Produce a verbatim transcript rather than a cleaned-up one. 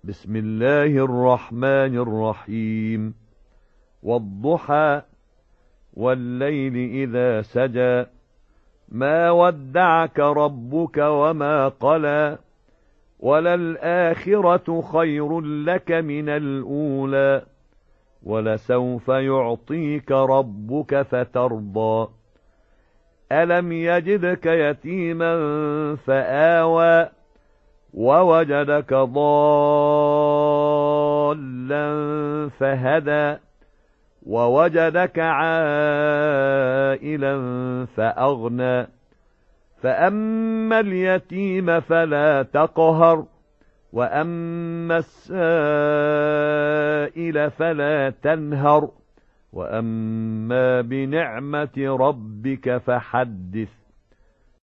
بسم الله الرحمن الرحيم. والضحى والليل إذا سجى ما ودعك ربك وما قلى وللآخرة خير لك من الأولى ولسوف يعطيك ربك فترضى ألم يجدك يتيما فآوى ووجدك ضالا فهدى ووجدك عائلا فأغنى فأما اليتيم فلا تقهر وأما السائل فلا تنهر وأما بنعمة ربك فحدث